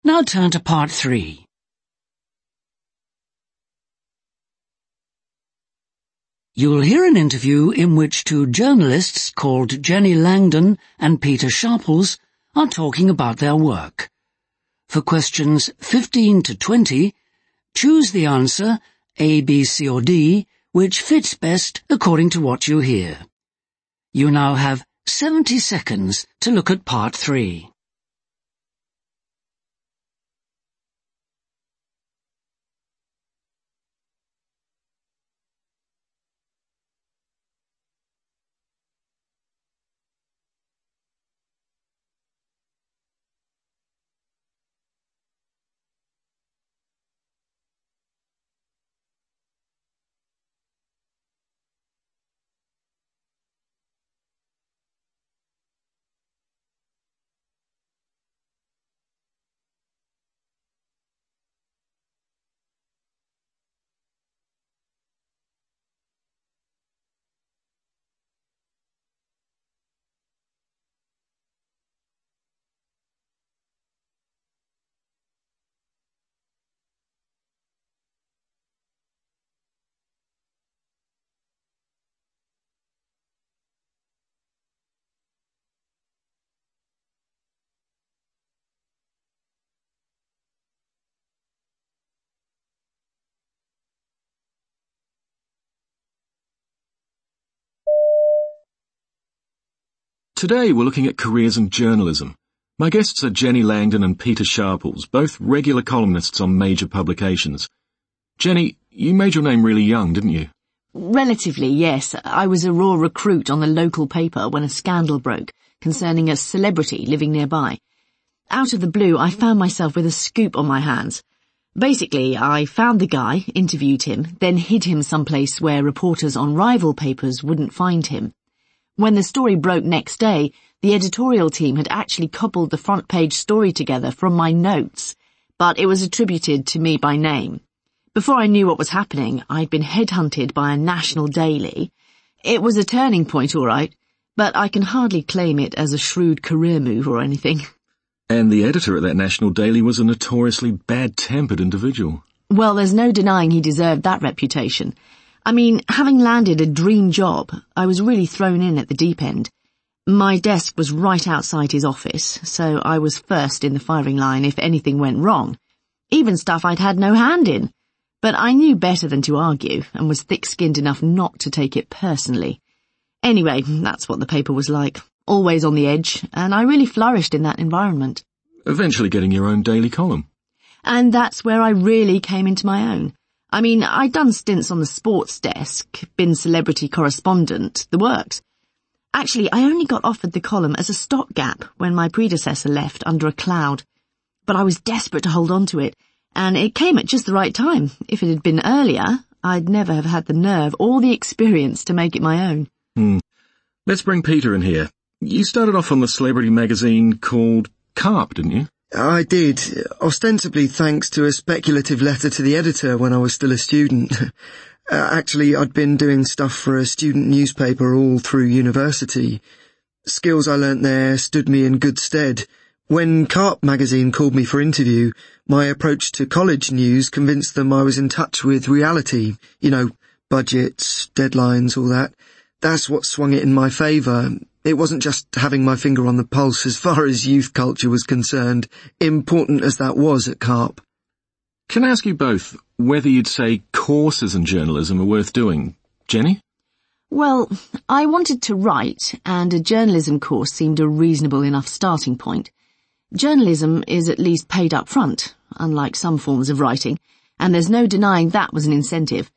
Now turn to part 3. You'll hear an interview in which two journalists called Jenny Langdon and Peter Sharples are talking about their work. For questions 15 to 20, choose the answer A, B, C or D, which fits best according to what you hear. You now have 70 seconds to look at part 3. Today we're looking at careers in journalism. My guests are Jenny Langdon and Peter Sharples, both regular columnists on major publications. Jenny, you made your name really young, didn't you? Relatively, yes. I was a raw recruit on the local paper when a scandal broke concerning a celebrity living nearby. Out of the blue, I found myself with a scoop on my hands. Basically, I found the guy, interviewed him, then hid him someplace where reporters on rival papers wouldn't find him. When the story broke next day, the editorial team had actually cobbled the front page story together from my notes, but it was attributed to me by name. Before I knew what was happening, I'd been headhunted by a national daily. It was a turning point, all right, but I can hardly claim it as a shrewd career move or anything. And the editor at that national daily was a notoriously bad-tempered individual. Well, there's no denying he deserved that reputation. I mean, having landed a dream job, I was really thrown in at the deep end. My desk was right outside his office, so I was first in the firing line if anything went wrong. Even stuff I'd had no hand in. But I knew better than to argue, and was thick-skinned enough not to take it personally. Anyway, that's what the paper was like. Always on the edge, and I really flourished in that environment. Eventually getting your own daily column. And that's where I really came into my own. I mean, I'd done stints on the sports desk, been celebrity correspondent, the works. Actually, I only got offered the column as a stopgap when my predecessor left under a cloud. But I was desperate to hold on to it, and it came at just the right time. If it had been earlier, I'd never have had the nerve or the experience to make it my own. Let's bring Peter in here. You started off on the celebrity magazine called Carp, didn't you? I did, ostensibly thanks to a speculative letter to the editor when I was still a student. Actually, I'd been doing stuff for a student newspaper all through university. Skills I learnt there stood me in good stead. When Carp magazine called me for interview, my approach to college news convinced them I was in touch with reality. You know, budgets, deadlines, all that. That's what swung it in my favour. It wasn't just having my finger on the pulse as far as youth culture was concerned, important as that was at Carp. Can I ask you both whether you'd say courses in journalism are worth doing? Jenny? Well, I wanted to write, and a journalism course seemed a reasonable enough starting point. Journalism is at least paid up front, unlike some forms of writing, and there's no denying that was an incentive.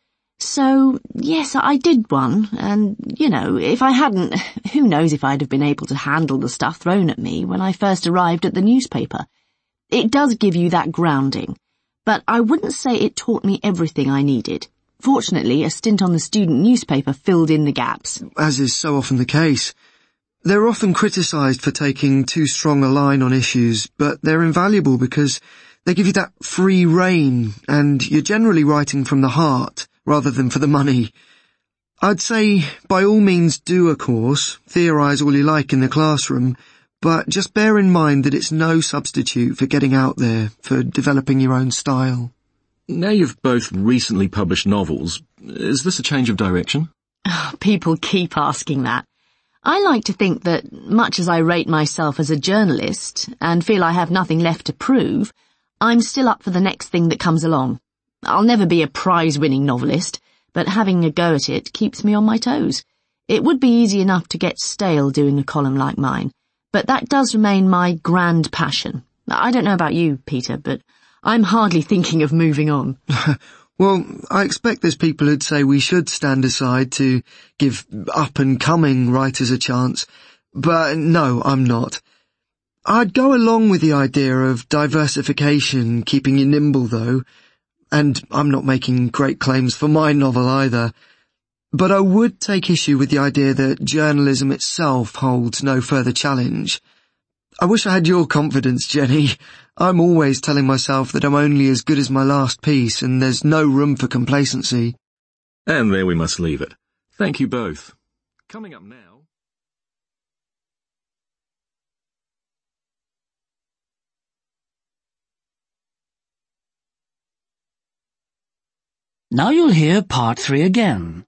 So, yes, I did one, and, if I hadn't, who knows if I'd have been able to handle the stuff thrown at me when I first arrived at the newspaper. It does give you that grounding, but I wouldn't say it taught me everything I needed. Fortunately, a stint on the student newspaper filled in the gaps. As is so often the case. They're often criticised for taking too strong a line on issues, but they're invaluable because they give you that free rein, and you're generally writing from the heart, rather than for the money. I'd say, by all means do a course, theorise all you like in the classroom, but just bear in mind that it's no substitute for getting out there, for developing your own style. Now you've both recently published novels, is this a change of direction? People keep asking that. I like to think that, much as I rate myself as a journalist and feel I have nothing left to prove, I'm still up for the next thing that comes along. I'll never be a prize-winning novelist, but having a go at it keeps me on my toes. It would be easy enough to get stale doing a column like mine, but that does remain my grand passion. I don't know about you, Peter, but I'm hardly thinking of moving on. Well, I expect there's people who'd say we should stand aside to give up-and-coming writers a chance, but no, I'm not. I'd go along with the idea of diversification, keeping you nimble though, and I'm not making great claims for my novel either. But I would take issue with the idea that journalism itself holds no further challenge. I wish I had your confidence, Jenny. I'm always telling myself that I'm only as good as my last piece and there's no room for complacency. And there we must leave it. Thank you both. Coming up now... Now you'll hear part 3 again.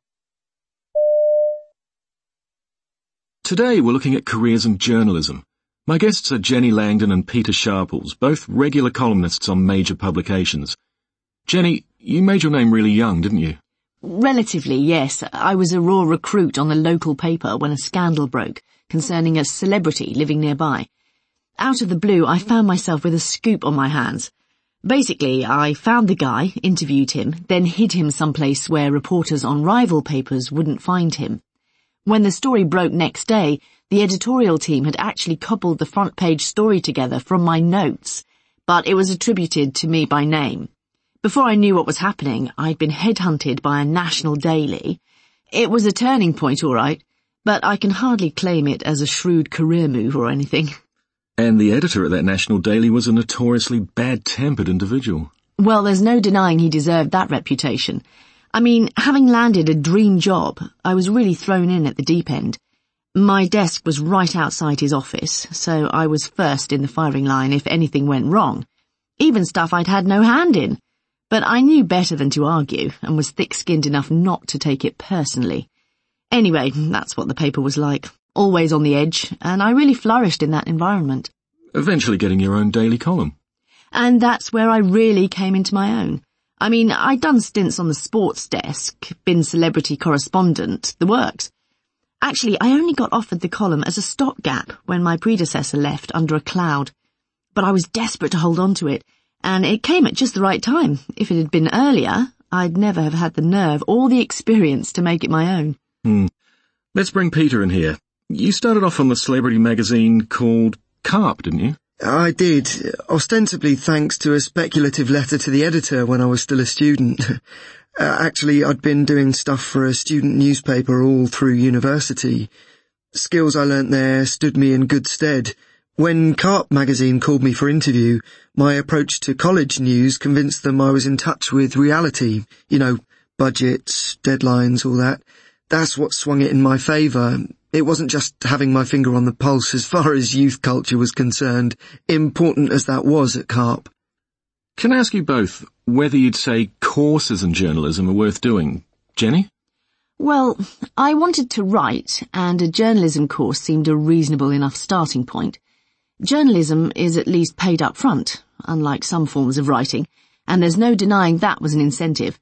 Today we're looking at careers in journalism. My guests are Jenny Langdon and Peter Sharples, both regular columnists on major publications. Jenny, you made your name really young, didn't you? Relatively, yes. I was a raw recruit on the local paper when a scandal broke concerning a celebrity living nearby. Out of the blue, I found myself with a scoop on my hands. Basically, I found the guy, interviewed him, then hid him someplace where reporters on rival papers wouldn't find him. When the story broke next day, the editorial team had actually cobbled the front-page story together from my notes, but it was attributed to me by name. Before I knew what was happening, I'd been headhunted by a national daily. It was a turning point, all right, but I can hardly claim it as a shrewd career move or anything. And the editor at that national daily was a notoriously bad-tempered individual. Well, there's no denying he deserved that reputation. I mean, having landed a dream job, I was really thrown in at the deep end. My desk was right outside his office, so I was first in the firing line if anything went wrong. Even stuff I'd had no hand in. But I knew better than to argue, and was thick-skinned enough not to take it personally. Anyway, that's what the paper was like. Always on the edge, and I really flourished in that environment. Eventually getting your own daily column. And that's where I really came into my own. I mean, I'd done stints on the sports desk, been celebrity correspondent, the works. Actually, I only got offered the column as a stopgap when my predecessor left under a cloud. But I was desperate to hold on to it, and it came at just the right time. If it had been earlier, I'd never have had the nerve or the experience to make it my own. Let's bring Peter in here. You started off on the celebrity magazine called Carp, didn't you? I did, ostensibly thanks to a speculative letter to the editor when I was still a student. Actually, I'd been doing stuff for a student newspaper all through university. Skills I learnt there stood me in good stead. When Carp magazine called me for interview, my approach to college news convinced them I was in touch with reality. You know, budgets, deadlines, all that. That's what swung it in my favour. It wasn't just having my finger on the pulse as far as youth culture was concerned, important as that was at Carp. Can I ask you both whether you'd say courses in journalism are worth doing? Jenny? Well, I wanted to write, and a journalism course seemed a reasonable enough starting point. Journalism is at least paid up front, unlike some forms of writing, and there's no denying that was an incentive.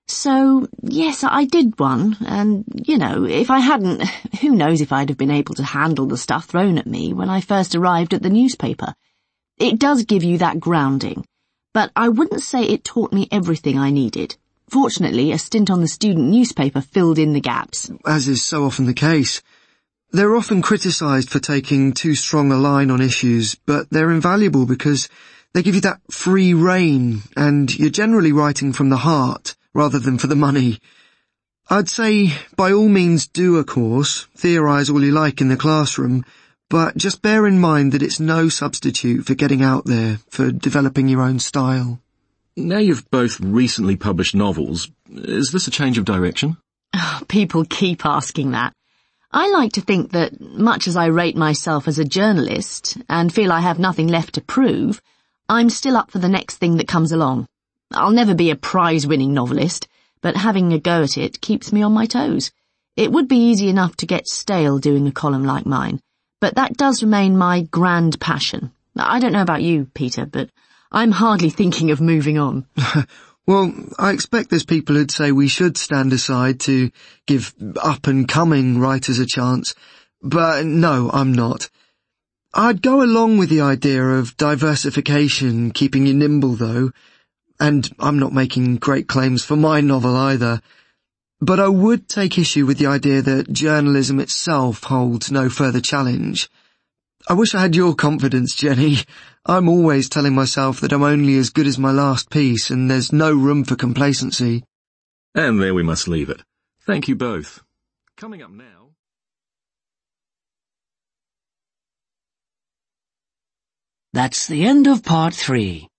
So, yes, I did one, and, you know, if I hadn't, who knows if I'd have been able to handle the stuff thrown at me when I first arrived at the newspaper. It does give you that grounding, but I wouldn't say it taught me everything I needed. Fortunately, a stint on the student newspaper filled in the gaps. As is so often the case. They're often criticised for taking too strong a line on issues, but they're invaluable because they give you that free rein, and you're generally writing from the heart, rather than for the money. I'd say, by all means do a course, theorise all you like in the classroom, but just bear in mind that it's no substitute for getting out there, for developing your own style. Now you've both recently published novels, is this a change of direction? People keep asking that. I like to think that, much as I rate myself as a journalist and feel I have nothing left to prove, I'm still up for the next thing that comes along. I'll never be a prize-winning novelist, but having a go at it keeps me on my toes. It would be easy enough to get stale doing a column like mine, but that does remain my grand passion. I don't know about you, Peter, but I'm hardly thinking of moving on. Well, I expect there's people who'd say we should stand aside to give up-and-coming writers a chance, but no, I'm not. I'd go along with the idea of diversification, keeping you nimble though, and I'm not making great claims for my novel either. But I would take issue with the idea that journalism itself holds no further challenge. I wish I had your confidence, Jenny. I'm always telling myself that I'm only as good as my last piece and there's no room for complacency. And there we must leave it. Thank you both. Coming up now... That's the end of part 3.